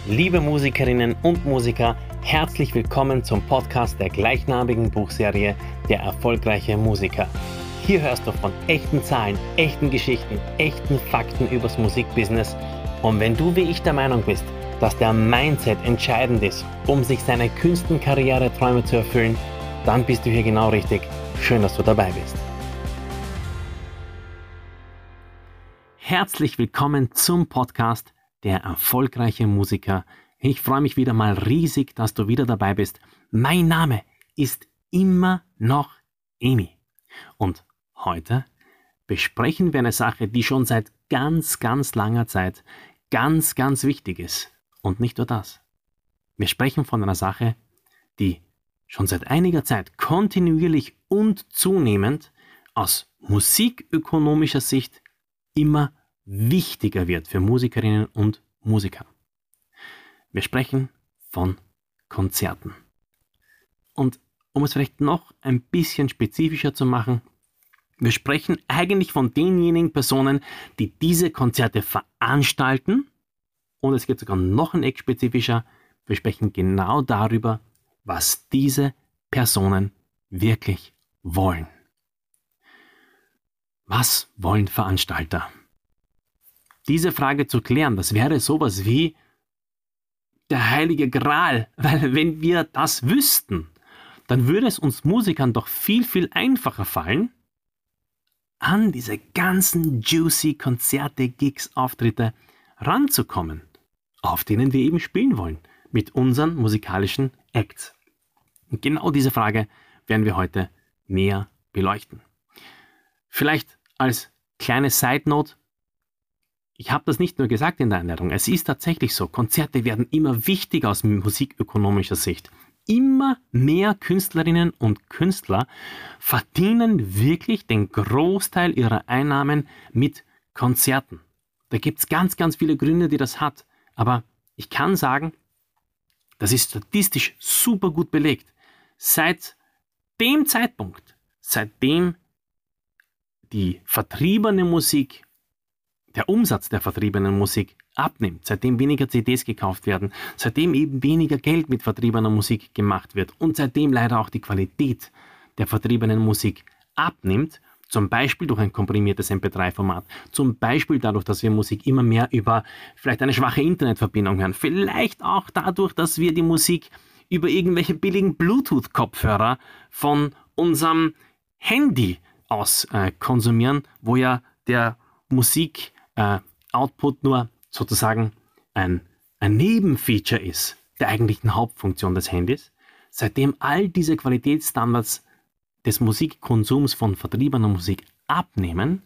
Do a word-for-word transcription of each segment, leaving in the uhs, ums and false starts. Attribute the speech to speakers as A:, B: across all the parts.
A: Liebe Musikerinnen und Musiker, herzlich willkommen zum Podcast der gleichnamigen Buchserie Der erfolgreiche Musiker. Hier hörst du von echten Zahlen, echten Geschichten, echten Fakten übers Musikbusiness. Und wenn du wie ich der Meinung bist, dass der Mindset entscheidend ist, um sich seine Künstenkarriereträume zu erfüllen, dann bist du hier genau richtig. Schön, dass du dabei bist. Herzlich willkommen zum Podcast Der erfolgreiche Musiker. Ich freue mich wieder mal riesig, dass du wieder dabei bist. Mein Name ist immer noch Emi. Und heute besprechen wir eine Sache, die schon seit ganz, ganz langer Zeit ganz, ganz wichtig ist. Und nicht nur das. Wir sprechen von einer Sache, die schon seit einiger Zeit kontinuierlich und zunehmend aus musikökonomischer Sicht immer wichtiger wird für Musikerinnen und Musiker. Wir sprechen von Konzerten. Und um es vielleicht noch ein bisschen spezifischer zu machen, wir sprechen eigentlich von denjenigen Personen, die diese Konzerte veranstalten. Und es geht sogar noch ein Eck spezifischer. Wir sprechen genau darüber, was diese Personen wirklich wollen. Was wollen Veranstalter? Diese Frage zu klären, das wäre sowas wie der heilige Gral, weil wenn wir das wüssten, dann würde es uns Musikern doch viel, viel einfacher fallen, an diese ganzen juicy Konzerte, Gigs, Auftritte ranzukommen, auf denen wir eben spielen wollen, mit unseren musikalischen Acts. Und genau diese Frage werden wir heute näher beleuchten. Vielleicht als kleine Side-Note: Ich habe das nicht nur gesagt in der Einleitung, es ist tatsächlich so, Konzerte werden immer wichtiger aus musikökonomischer Sicht. Immer mehr Künstlerinnen und Künstler verdienen wirklich den Großteil ihrer Einnahmen mit Konzerten. Da gibt es ganz, ganz viele Gründe, die das hat. Aber ich kann sagen, das ist statistisch super gut belegt. Seit dem Zeitpunkt, seitdem die vertriebene Musik, der Umsatz der vertriebenen Musik abnimmt, seitdem weniger C Ds gekauft werden, seitdem eben weniger Geld mit vertriebener Musik gemacht wird und seitdem leider auch die Qualität der vertriebenen Musik abnimmt, zum Beispiel durch ein komprimiertes M P drei Format, zum Beispiel dadurch, dass wir Musik immer mehr über vielleicht eine schwache Internetverbindung hören, vielleicht auch dadurch, dass wir die Musik über irgendwelche billigen Bluetooth-Kopfhörer von unserem Handy aus äh, konsumieren, wo ja der Musik äh, Output nur sozusagen ein, ein Nebenfeature ist der eigentlichen Hauptfunktion des Handys. Seitdem all diese Qualitätsstandards des Musikkonsums von vertriebener Musik abnehmen,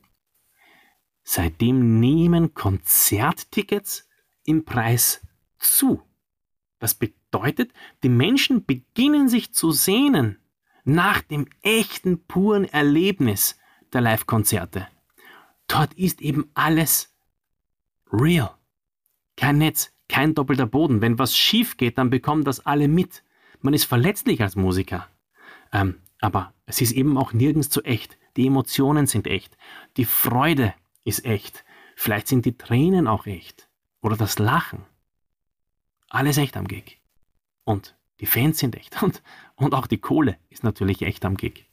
A: seitdem nehmen Konzerttickets im Preis zu. Das bedeutet, die Menschen beginnen sich zu sehnen nach dem echten, puren Erlebnis der Live-Konzerte. Dort ist eben alles real. Kein Netz, kein doppelter Boden. Wenn was schief geht, dann bekommen das alle mit. Man ist verletzlich als Musiker. Ähm, aber es ist eben auch nirgends so echt. Die Emotionen sind echt. Die Freude ist echt. Vielleicht sind die Tränen auch echt. Oder das Lachen. Alles echt am Gig. Und die Fans sind echt. Und, und auch die Kohle ist natürlich echt am Gig.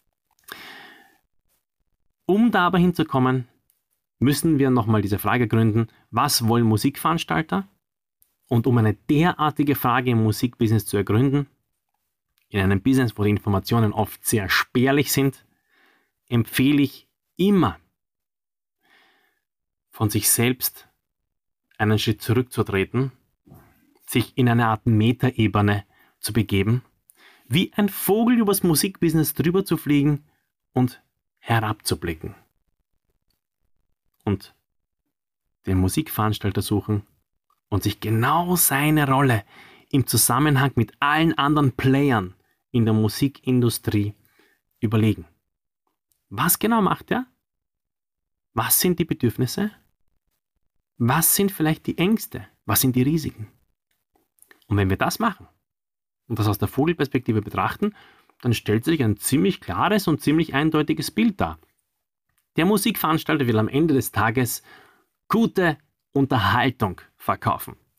A: Um da aber hinzukommen, müssen wir nochmal diese Frage gründen: Was wollen Musikveranstalter? Und um eine derartige Frage im Musikbusiness zu ergründen, in einem Business, wo die Informationen oft sehr spärlich sind, empfehle ich immer, von sich selbst einen Schritt zurückzutreten, sich in eine Art Metaebene zu begeben, wie ein Vogel übers Musikbusiness drüber zu fliegen und herabzublicken. Und den Musikveranstalter suchen und sich genau seine Rolle im Zusammenhang mit allen anderen Playern in der Musikindustrie überlegen. Was genau macht er? Was sind die Bedürfnisse? Was sind vielleicht die Ängste? Was sind die Risiken? Und wenn wir das machen und das aus der Vogelperspektive betrachten, dann stellt sich ein ziemlich klares und ziemlich eindeutiges Bild dar. Der Musikveranstalter will am Ende des Tages gute Unterhaltung verkaufen.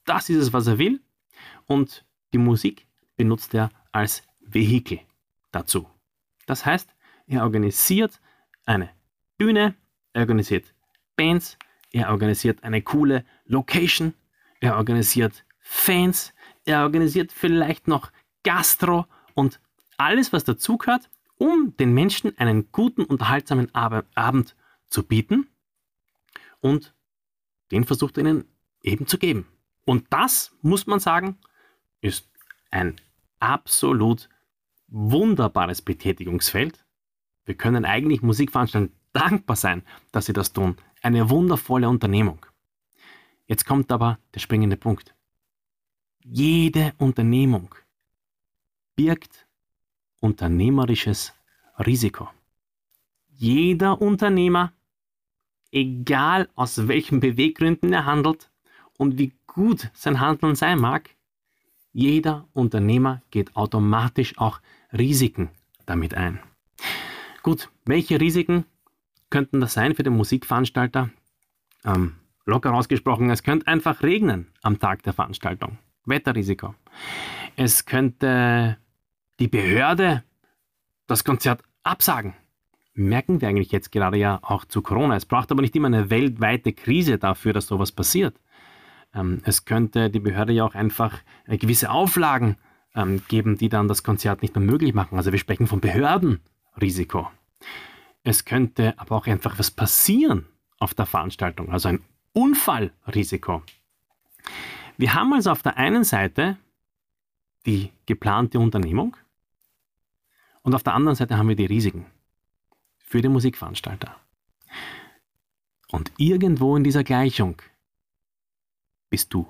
A: das ist es, was er will. Und die Musik benutzt er als Vehikel dazu. Das heißt, er organisiert eine Bühne, er organisiert Bands, er organisiert eine coole Location, er organisiert Fans, er organisiert vielleicht noch Gastro und alles, was dazugehört, um den Menschen einen guten, unterhaltsamen Ab- Abend zu bieten, und den versucht er ihnen eben zu geben. Und das, muss man sagen, ist ein absolut wunderbares Betätigungsfeld. Wir können eigentlich Musikveranstaltern dankbar sein, dass sie das tun. Eine wundervolle Unternehmung. Jetzt kommt aber der springende Punkt. Jede Unternehmung birgt unternehmerisches Risiko. Jeder Unternehmer, egal aus welchen Beweggründen er handelt und wie gut sein Handeln sein mag, jeder Unternehmer geht automatisch auch Risiken damit ein. Gut, welche Risiken könnten das sein für den Musikveranstalter? Ähm, locker ausgesprochen, es könnte einfach regnen am Tag der Veranstaltung. Wetterrisiko. Es könnte die Behörde das Konzert absagen. Merken wir eigentlich jetzt gerade ja auch zu Corona. Es braucht aber nicht immer eine weltweite Krise dafür, dass sowas passiert. Ähm, es könnte die Behörde ja auch einfach äh, gewisse Auflagen ähm, geben, die dann das Konzert nicht mehr möglich machen. Also wir sprechen von Behördenrisiko. Es könnte aber auch einfach was passieren auf der Veranstaltung, also ein Unfallrisiko. Wir haben also auf der einen Seite die geplante Unternehmung und auf der anderen Seite haben wir die Risiken für den Musikveranstalter. Und irgendwo in dieser Gleichung bist du.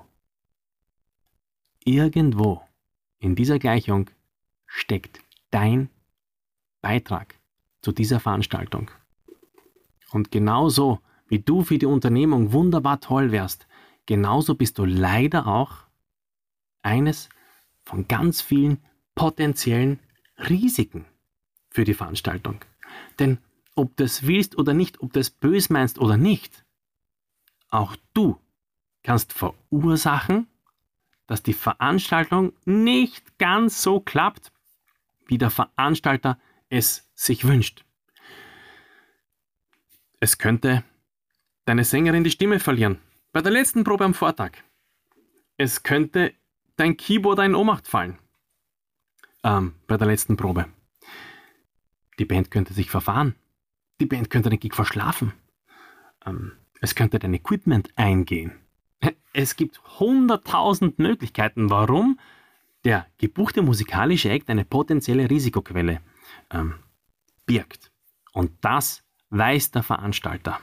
A: Irgendwo in dieser Gleichung steckt dein Beitrag zu dieser Veranstaltung. Und genauso wie du für die Unternehmung wunderbar toll wärst, genauso bist du leider auch eines von ganz vielen potenziellen Risiken für die Veranstaltung. Denn ob du es willst oder nicht, ob du es böse meinst oder nicht, auch du kannst verursachen, dass die Veranstaltung nicht ganz so klappt, wie der Veranstalter es sich wünscht. Es könnte deine Sängerin die Stimme verlieren bei der letzten Probe am Vortag. Es könnte dein Keyboarder in Ohnmacht fallen ähm, bei der letzten Probe. Die Band könnte sich verfahren. Die Band könnte den Gig verschlafen. Ähm, es könnte dein Equipment eingehen. Es gibt hunderttausend Möglichkeiten, warum der gebuchte musikalische Act eine potenzielle Risikoquelle ähm, birgt. Und das weiß der Veranstalter.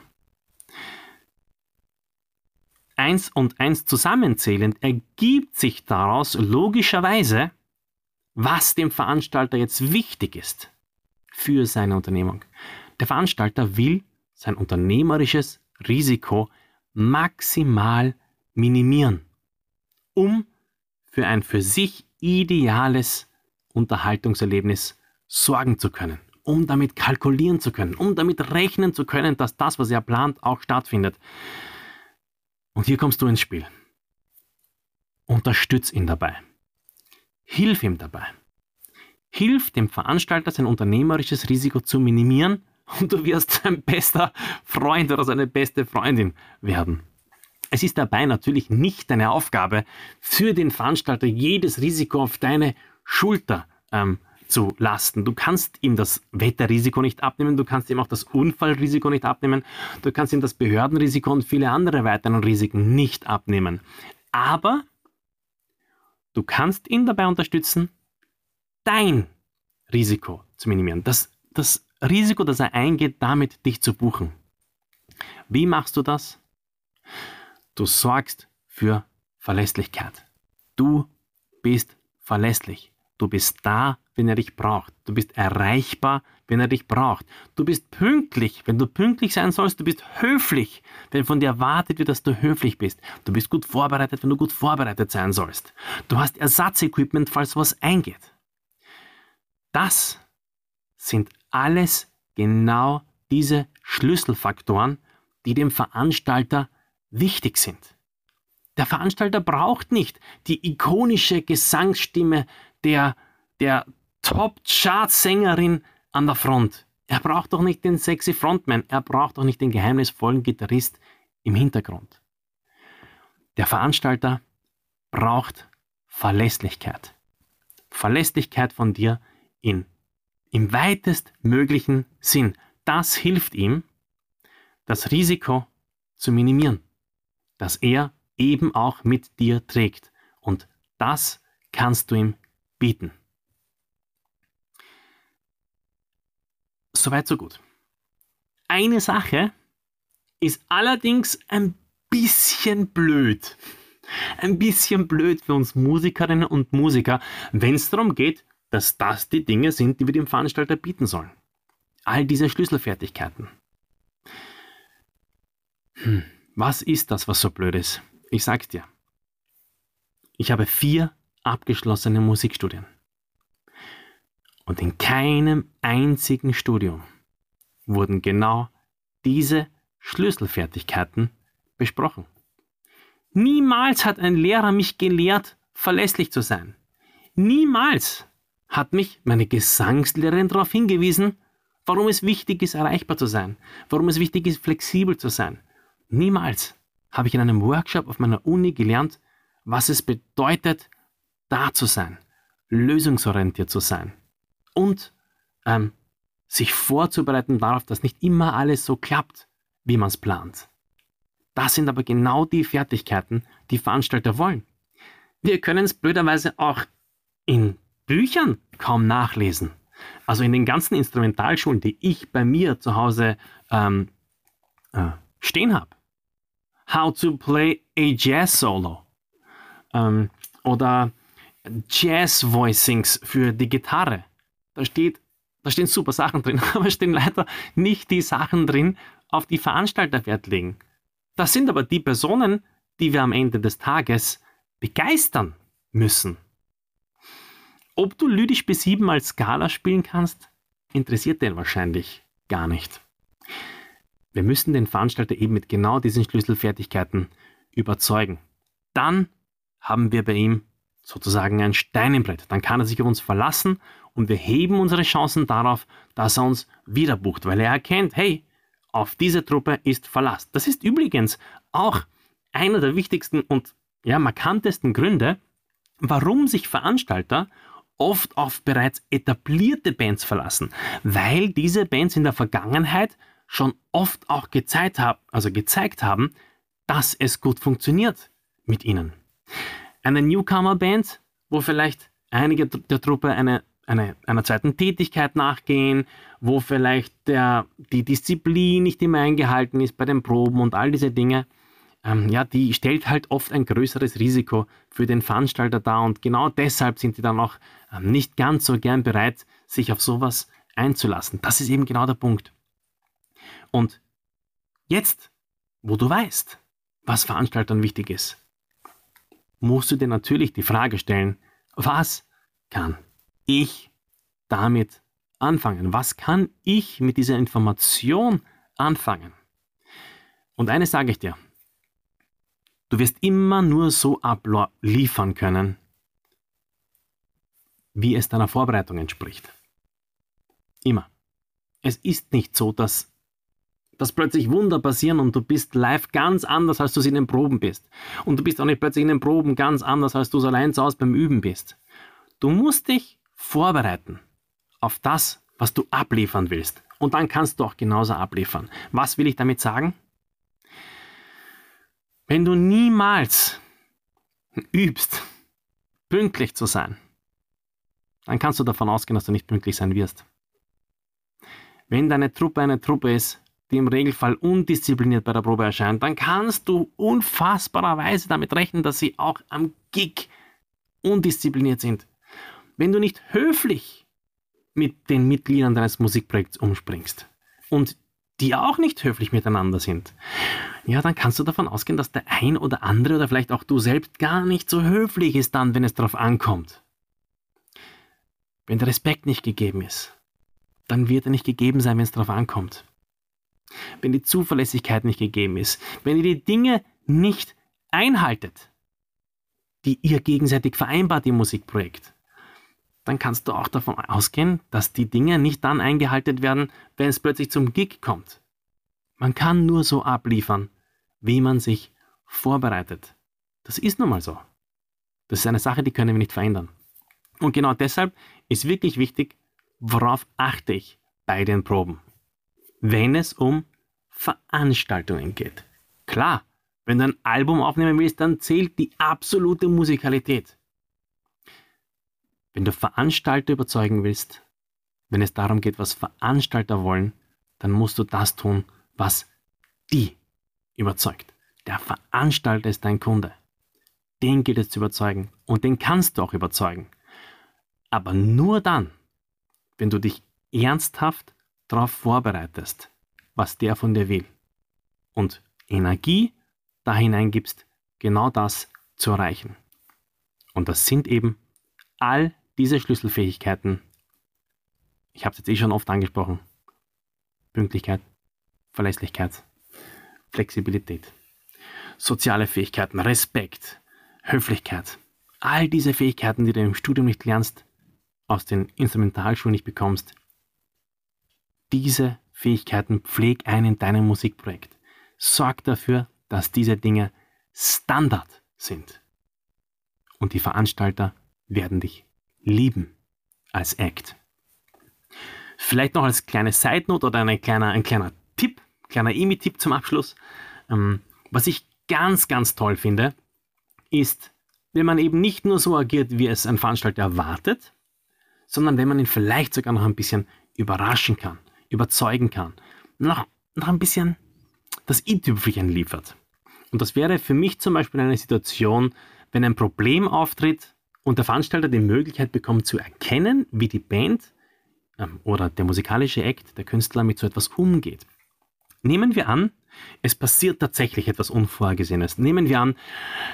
A: Eins und eins zusammenzählend ergibt sich daraus logischerweise, was dem Veranstalter jetzt wichtig ist für seine Unternehmung. Der Veranstalter will sein unternehmerisches Risiko maximal minimieren, um für ein für sich ideales Unterhaltungserlebnis sorgen zu können, um damit kalkulieren zu können, um damit rechnen zu können, dass das, was er plant, auch stattfindet. Und hier kommst du ins Spiel. Unterstütz ihn dabei. Hilf ihm dabei. Hilf dem Veranstalter, sein unternehmerisches Risiko zu minimieren, und du wirst sein bester Freund oder seine beste Freundin werden. Es ist dabei natürlich nicht deine Aufgabe, für den Veranstalter jedes Risiko auf deine Schulter ähm, zu lasten. Du kannst ihm das Wetterrisiko nicht abnehmen, du kannst ihm auch das Unfallrisiko nicht abnehmen, du kannst ihm das Behördenrisiko und viele andere weiteren Risiken nicht abnehmen. Aber du kannst ihn dabei unterstützen, dein Risiko zu minimieren. Das, das Risiko, das er eingeht, damit dich zu buchen. Wie machst du das? Du sorgst für Verlässlichkeit. Du bist verlässlich. Du bist da, wenn er dich braucht. Du bist erreichbar, wenn er dich braucht. Du bist pünktlich, wenn du pünktlich sein sollst. Du bist höflich, wenn von dir erwartet wird, dass du höflich bist. Du bist gut vorbereitet, wenn du gut vorbereitet sein sollst. Du hast Ersatzequipment, falls was eingeht. Das sind alles genau diese Schlüsselfaktoren, die dem Veranstalter wichtig sind. Der Veranstalter braucht nicht die ikonische Gesangsstimme der, der Top-Chart-Sängerin an der Front. Er braucht doch nicht den sexy Frontman. Er braucht doch nicht den geheimnisvollen Gitarrist im Hintergrund. Der Veranstalter braucht Verlässlichkeit. Verlässlichkeit von dir in, im weitestmöglichen Sinn. Das hilft ihm, das Risiko zu minimieren, das er eben auch mit dir trägt. Und das kannst du ihm bieten. Soweit, so gut. Eine Sache ist allerdings ein bisschen blöd. Ein bisschen blöd für uns Musikerinnen und Musiker, wenn es darum geht, dass das die Dinge sind, die wir dem Veranstalter bieten sollen. All diese Schlüsselfertigkeiten. Hm, was ist das, was so blöd ist? Ich sag's dir. Ich habe vier abgeschlossene Musikstudien. Und in keinem einzigen Studium wurden genau diese Schlüsselfertigkeiten besprochen. Niemals hat ein Lehrer mich gelehrt, verlässlich zu sein. Niemals hat mich meine Gesangslehrerin darauf hingewiesen, warum es wichtig ist, erreichbar zu sein, warum es wichtig ist, flexibel zu sein. Niemals habe ich in einem Workshop auf meiner Uni gelernt, was es bedeutet, da zu sein, lösungsorientiert zu sein und ähm, sich vorzubereiten darauf, dass nicht immer alles so klappt, wie man es plant. Das sind aber genau die Fertigkeiten, die Veranstalter wollen. Wir können es blöderweise auch in Büchern kaum nachlesen. Also in den ganzen Instrumentalschulen, die ich bei mir zu Hause ähm, äh, stehen habe. How to play a Jazz Solo. Ähm, oder Jazz Voicings für die Gitarre. Da, steht, da stehen super Sachen drin, aber stehen leider nicht die Sachen drin, auf die Veranstalter Wert legen. Das sind aber die Personen, die wir am Ende des Tages begeistern müssen. Ob du Lydisch B sieben als Skala spielen kannst, interessiert den wahrscheinlich gar nicht. Wir müssen den Veranstalter eben mit genau diesen Schlüsselfertigkeiten überzeugen. Dann haben wir bei ihm sozusagen ein Stein im Brett. Dann kann er sich auf uns verlassen und wir heben unsere Chancen darauf, dass er uns wieder bucht, weil er erkennt, hey, auf diese Truppe ist Verlass. Das ist übrigens auch einer der wichtigsten und ja, markantesten Gründe, warum sich Veranstalter oft auf bereits etablierte Bands verlassen, weil diese Bands in der Vergangenheit schon oft auch gezeigt haben, also gezeigt haben, dass es gut funktioniert mit ihnen. Eine Newcomer-Band, wo vielleicht einige der Truppe eine, eine, einer zweiten Tätigkeit nachgehen, wo vielleicht der, die Disziplin nicht immer eingehalten ist bei den Proben und all diese Dinge, ähm, ja, die stellt halt oft ein größeres Risiko für den Veranstalter dar und genau deshalb sind die dann auch ähm, nicht ganz so gern bereit, sich auf sowas einzulassen. Das ist eben genau der Punkt. Und jetzt, wo du weißt, was Veranstaltern wichtig ist, musst du dir natürlich die Frage stellen, was kann ich damit anfangen? Was kann ich mit dieser Information anfangen? Und eines sage ich dir, du wirst immer nur so abliefern können, wie es deiner Vorbereitung entspricht. Immer. Es ist nicht so, dass dass plötzlich Wunder passieren und du bist live ganz anders, als du es in den Proben bist. Und du bist auch nicht plötzlich in den Proben ganz anders, als du es allein zu Hause beim Üben bist. Du musst dich vorbereiten auf das, was du abliefern willst. Und dann kannst du auch genauso abliefern. Was will ich damit sagen? Wenn du niemals übst, pünktlich zu sein, dann kannst du davon ausgehen, dass du nicht pünktlich sein wirst. Wenn deine Truppe eine Truppe ist, die im Regelfall undiszipliniert bei der Probe erscheint, dann kannst du unfassbarerweise damit rechnen, dass sie auch am Gig undiszipliniert sind. Wenn du nicht höflich mit den Mitgliedern deines Musikprojekts umspringst und die auch nicht höflich miteinander sind, ja, dann kannst du davon ausgehen, dass der ein oder andere oder vielleicht auch du selbst gar nicht so höflich ist dann, wenn es darauf ankommt. Wenn der Respekt nicht gegeben ist, dann wird er nicht gegeben sein, wenn es darauf ankommt. Wenn die Zuverlässigkeit nicht gegeben ist, wenn dir die Dinge nicht einhaltet, die ihr gegenseitig vereinbart im Musikprojekt, dann kannst du auch davon ausgehen, dass die Dinge nicht dann eingehalten werden, wenn es plötzlich zum Gig kommt. Man kann nur so abliefern, wie man sich vorbereitet. Das ist nun mal so. Das ist eine Sache, die können wir nicht verändern. Und genau deshalb ist wirklich wichtig, worauf achte ich bei den Proben, wenn es um Veranstaltungen geht. Klar, wenn du ein Album aufnehmen willst, dann zählt die absolute Musikalität. Wenn du Veranstalter überzeugen willst, wenn es darum geht, was Veranstalter wollen, dann musst du das tun, was die überzeugt. Der Veranstalter ist dein Kunde. Den gilt es zu überzeugen und den kannst du auch überzeugen. Aber nur dann, wenn du dich ernsthaft darauf vorbereitest, was der von dir will und Energie da hineingibst, genau das zu erreichen. Und das sind eben all diese Schlüsselfähigkeiten. Ich habe es jetzt eh schon oft angesprochen. Pünktlichkeit, Verlässlichkeit, Flexibilität, soziale Fähigkeiten, Respekt, Höflichkeit. All diese Fähigkeiten, die du im Studium nicht lernst, aus den Instrumentalschulen nicht bekommst, diese Fähigkeiten pfleg ein in deinem Musikprojekt. Sorg dafür, dass diese Dinge Standard sind. Und die Veranstalter werden dich lieben als Act. Vielleicht noch als kleine Side-Note oder ein kleiner, ein kleiner Tipp, kleiner E M I-Tipp zum Abschluss. Ähm, was ich ganz, ganz toll finde, ist, wenn man eben nicht nur so agiert, wie es ein Veranstalter erwartet, sondern wenn man ihn vielleicht sogar noch ein bisschen überraschen kann, überzeugen kann, noch, noch ein bisschen das i-Tüpfelchen liefert. Und das wäre für mich zum Beispiel eine Situation, wenn ein Problem auftritt und der Veranstalter die Möglichkeit bekommt zu erkennen, wie die Band ähm, oder der musikalische Act, der Künstler mit so etwas umgeht. Nehmen wir an, es passiert tatsächlich etwas Unvorhergesehenes. Nehmen wir an,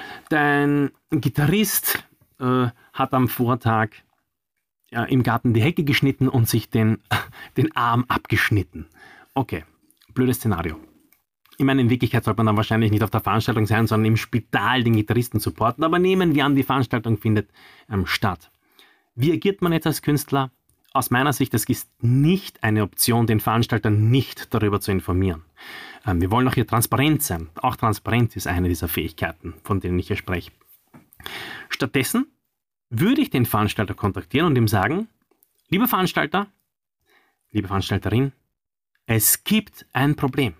A: dein Gitarrist äh, hat am Vortag ja, im Garten die Hecke geschnitten und sich den, den Arm abgeschnitten. Okay, blödes Szenario. Ich meine, in Wirklichkeit sollte man dann wahrscheinlich nicht auf der Veranstaltung sein, sondern im Spital den Gitarristen supporten. Aber nehmen wir an, die Veranstaltung findet ähm, statt. Wie agiert man jetzt als Künstler? Aus meiner Sicht, es ist nicht eine Option, den Veranstalter nicht darüber zu informieren. Ähm, wir wollen auch hier transparent sein. Auch Transparenz ist eine dieser Fähigkeiten, von denen ich hier spreche. Stattdessen würde ich den Veranstalter kontaktieren und ihm sagen, lieber Veranstalter, liebe Veranstalterin, es gibt ein Problem.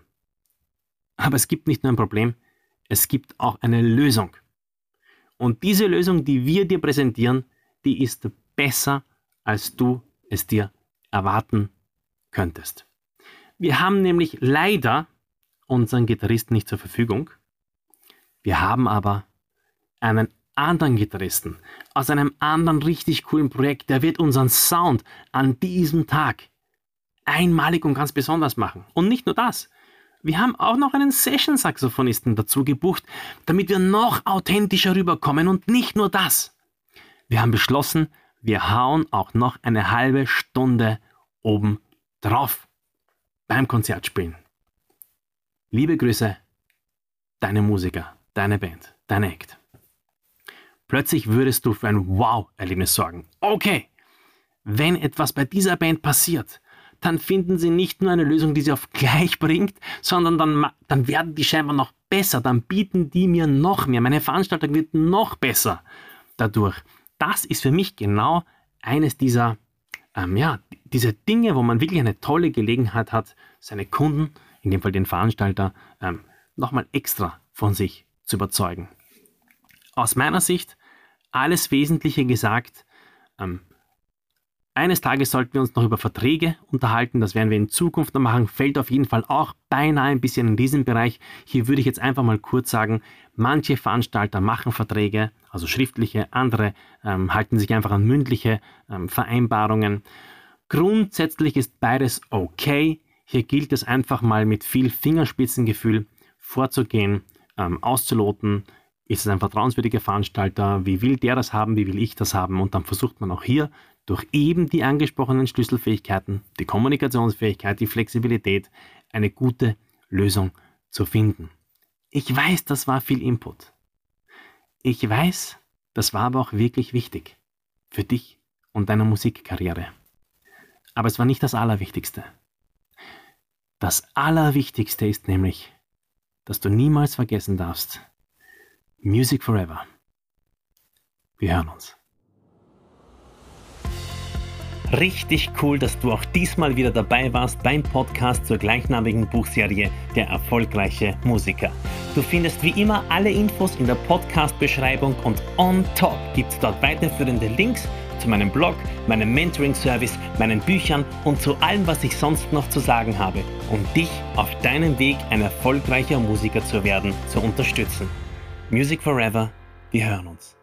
A: Aber es gibt nicht nur ein Problem, es gibt auch eine Lösung. Und diese Lösung, die wir dir präsentieren, die ist besser, als du es dir erwarten könntest. Wir haben nämlich leider unseren Gitarristen nicht zur Verfügung. Wir haben aber einen anderen Gitarristen aus einem anderen richtig coolen Projekt, der wird unseren Sound an diesem Tag einmalig und ganz besonders machen. Und nicht nur das. Wir haben auch noch einen Session-Saxophonisten dazu gebucht, damit wir noch authentischer rüberkommen. Und nicht nur das. Wir haben beschlossen, wir hauen auch noch eine halbe Stunde oben drauf beim Konzertspielen. Liebe Grüße, deine Musiker, deine Band, dein Act. Plötzlich würdest du für ein Wow-Erlebnis sorgen. Okay, wenn etwas bei dieser Band passiert, dann finden sie nicht nur eine Lösung, die sie auf gleich bringt, sondern dann, dann werden die scheinbar noch besser, dann bieten die mir noch mehr. Meine Veranstaltung wird noch besser dadurch. Das ist für mich genau eines dieser, ähm, ja, diese Dinge, wo man wirklich eine tolle Gelegenheit hat, seine Kunden, in dem Fall den Veranstalter, ähm, nochmal extra von sich zu überzeugen. Aus meiner Sicht alles Wesentliche gesagt. Ähm, Eines Tages sollten wir uns noch über Verträge unterhalten, das werden wir in Zukunft noch machen, fällt auf jeden Fall auch beinahe ein bisschen in diesem Bereich. Hier würde ich jetzt einfach mal kurz sagen, manche Veranstalter machen Verträge, also schriftliche, andere ähm, halten sich einfach an mündliche ähm, Vereinbarungen. Grundsätzlich ist beides okay. Hier gilt es einfach mal mit viel Fingerspitzengefühl vorzugehen, ähm, auszuloten. Ist es ein vertrauenswürdiger Veranstalter? Wie will der das haben? Wie will ich das haben? Und dann versucht man auch hier durch eben die angesprochenen Schlüsselfähigkeiten, die Kommunikationsfähigkeit, die Flexibilität, eine gute Lösung zu finden. Ich weiß, das war viel Input. Ich weiß, das war aber auch wirklich wichtig. Für dich und deine Musikkarriere. Aber es war nicht das Allerwichtigste. Das Allerwichtigste ist nämlich, dass du niemals vergessen darfst, Music Forever. Wir hören uns. Richtig cool, dass du auch diesmal wieder dabei warst beim Podcast zur gleichnamigen Buchserie Der erfolgreiche Musiker. Du findest wie immer alle Infos in der Podcast-Beschreibung und on top gibt es dort weiterführende Links zu meinem Blog, meinem Mentoring-Service, meinen Büchern und zu allem, was ich sonst noch zu sagen habe, um dich auf deinem Weg, ein erfolgreicher Musiker zu werden, zu unterstützen. Music Forever, wir hören uns.